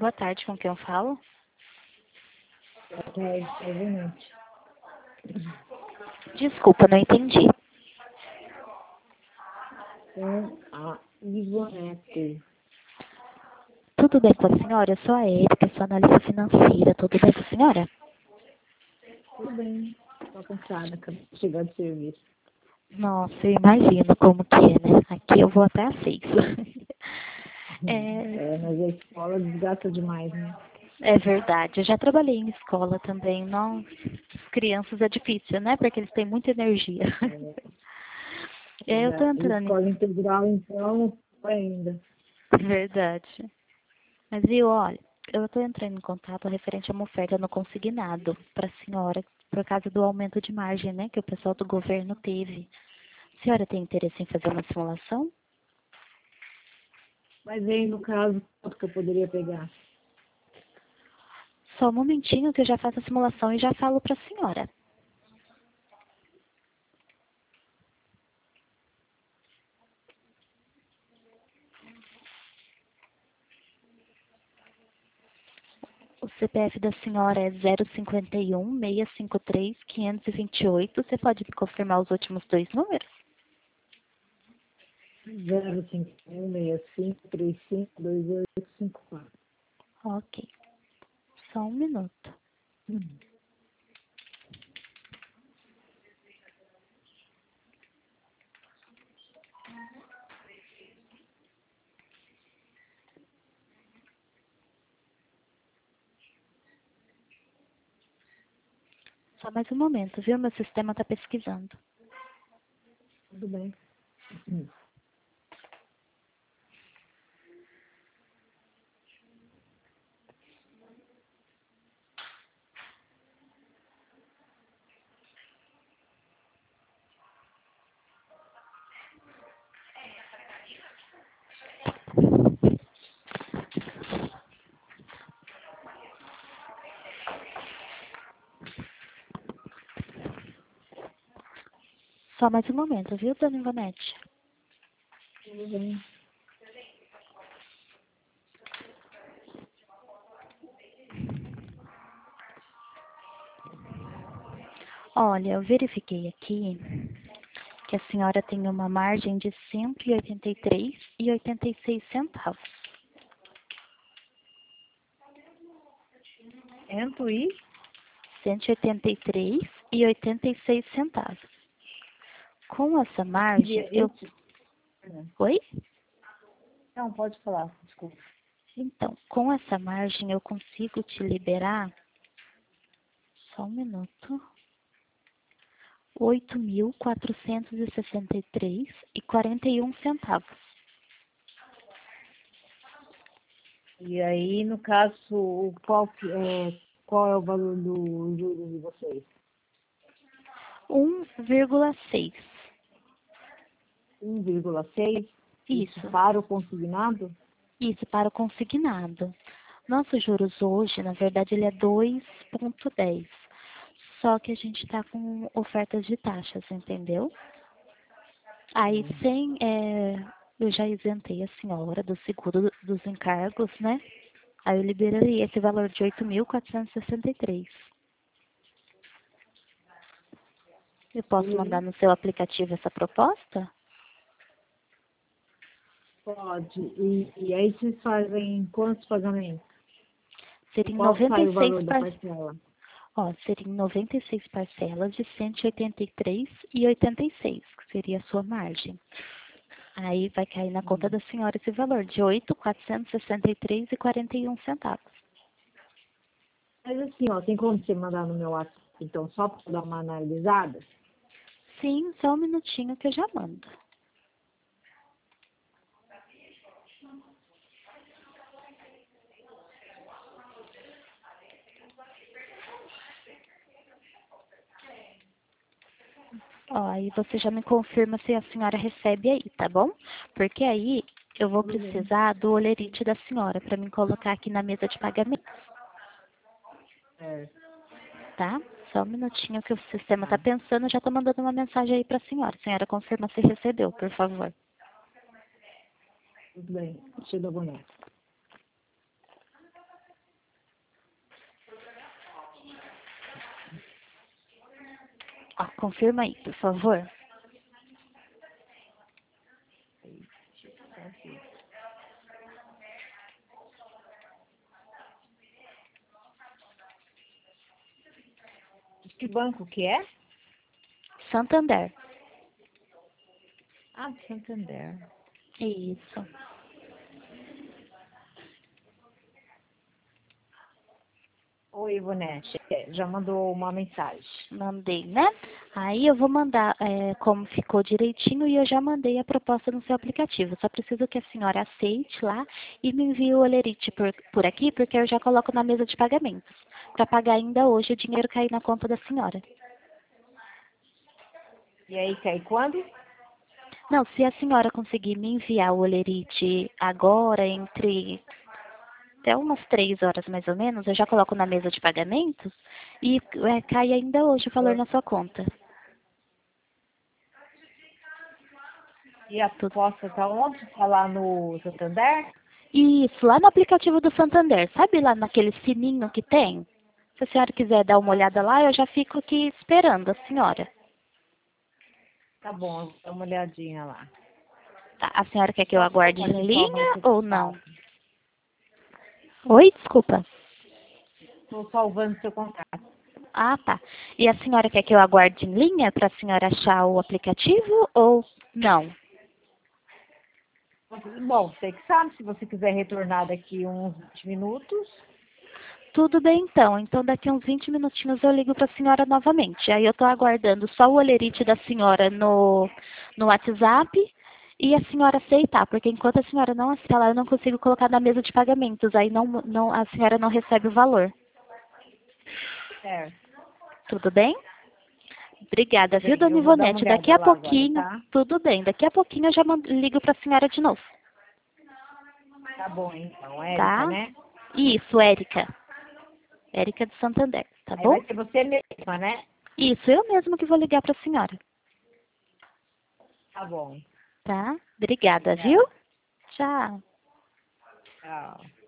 Boa tarde, com quem eu falo? Boa tarde, obviamente. Desculpa, não entendi. Com a Ivonete. Tudo bem com a senhora? Eu sou a Érica, sou analista financeira. Tudo bem com a senhora? Tudo bem. Estou cansada, acabei de chegar do serviço. Nossa, eu imagino como que é, né? Aqui eu vou até às 6. Mas a escola desgasta demais, né? É verdade. Eu já trabalhei em escola também. Nossa, as crianças é difícil, né? Porque eles têm muita energia. Eu tô E entrando escola integral, então, ainda. Verdade. Mas viu, olha, eu tô entrando em contato referente a uma oferta no consignado para a senhora, por causa do aumento de margem, né, que o pessoal do governo teve. A senhora tem interesse em fazer uma simulação? Mas aí, no caso, quanto que eu poderia pegar? Só um momentinho que eu já faço a simulação e já falo para a senhora. O CPF da senhora é 051-653-528. Você pode me confirmar os últimos dois números? 05165352854. Ok. Só um minuto. Só mais um momento, viu? Meu sistema está pesquisando. Tudo bem. Só mais um momento, viu, dona Ivonete? Tudo bem. Olha, eu verifiquei aqui que a senhora tem uma margem de 183,86 centavos. Entro e? 183,86 centavos. Com essa margem, eu... Oi? Não, pode falar, desculpa. Então, com essa margem eu consigo te liberar... Só um minuto. 8.463,41 centavos. E aí, no caso, qual é o valor do juros de vocês? 1,6. 1,6? Isso. Para o consignado? Isso, para o consignado. Nossos juros hoje, na verdade, ele é 2,10. Só que a gente está com ofertas de taxas, entendeu? Aí, eu já isentei a senhora do seguro dos encargos, né? Aí eu liberaria esse valor de 8.463. Eu posso mandar no seu aplicativo essa proposta? Pode. E aí vocês fazem quantos pagamentos? Seriam Qual sai o 96 valor da parcelas. parcela? Ó, seriam 96 parcelas de 183,86, que seria a sua margem. Aí vai cair na conta da senhora esse valor de 8.463,41 centavos. Mas assim, ó, tem como você mandar no meu WhatsApp, então, só para dar uma analisada? Sim, só um minutinho que eu já mando. Ó, aí você já me confirma se a senhora recebe aí, tá bom? Porque aí eu vou precisar do olerite da senhora para me colocar aqui na mesa de pagamento, É. tá? Só um minutinho que o sistema tá pensando, eu já tô mandando uma mensagem aí pra senhora. A senhora confirma se recebeu, por favor. Tudo bem. Deixa eu dar uma olhada. Ó, confirma aí, por favor. Que banco que é? Santander. Ah, Santander. Isso. Oi, Ivonete. Já mandou uma mensagem. Mandei, né? Aí eu vou mandar como ficou direitinho e eu já mandei a proposta no seu aplicativo. Só preciso que a senhora aceite lá e me envie o olerite por aqui, porque eu já coloco na mesa de pagamentos. Para pagar ainda hoje o dinheiro cair na conta da senhora. E aí, cai quando? Não, se a senhora conseguir me enviar o olerite agora, entre até umas 3 horas mais ou menos, eu já coloco na mesa de pagamentos e cai ainda hoje o valor na sua conta. E a Tudo. proposta tá onde? Tá lá no Santander? Isso, lá no aplicativo do Santander, sabe lá naquele sininho que tem? Se a senhora quiser dar uma olhada lá, eu já fico aqui esperando a senhora. Tá bom, eu vou dar uma olhadinha lá. Tá, a senhora quer que eu Só um aguarde pouco, a em gente salvando linha seu ou não? contato. Oi, desculpa. Estou salvando seu contato. Ah, tá. E a senhora quer que eu aguarde em linha para a senhora achar o aplicativo ou não? Bom, você que sabe, se você quiser retornar daqui uns 20 minutos, Tudo bem, então. Então, daqui uns 20 minutinhos eu ligo para a senhora novamente. Aí eu estou aguardando só o olerite da senhora no WhatsApp e a senhora aceitar, porque enquanto a senhora não aceitar lá, eu não consigo colocar na mesa de pagamentos. Aí a senhora não recebe o valor. certo. Tudo bem? Obrigada, Tudo viu, bem, dona eu vou dar uma Ivonete? Daqui olhada a lá agora, pouquinho, tá? tudo bem. Daqui a pouquinho eu já ligo para a senhora de novo, Tá bom, então, Érica, tá? né? Isso, Érica. Érica de Santander, tá Aí bom? vai ser você mesma, né? Isso, eu mesmo que vou ligar para a senhora, Tá bom. tá? Obrigada, viu? Obrigada. Tchau. Tchau.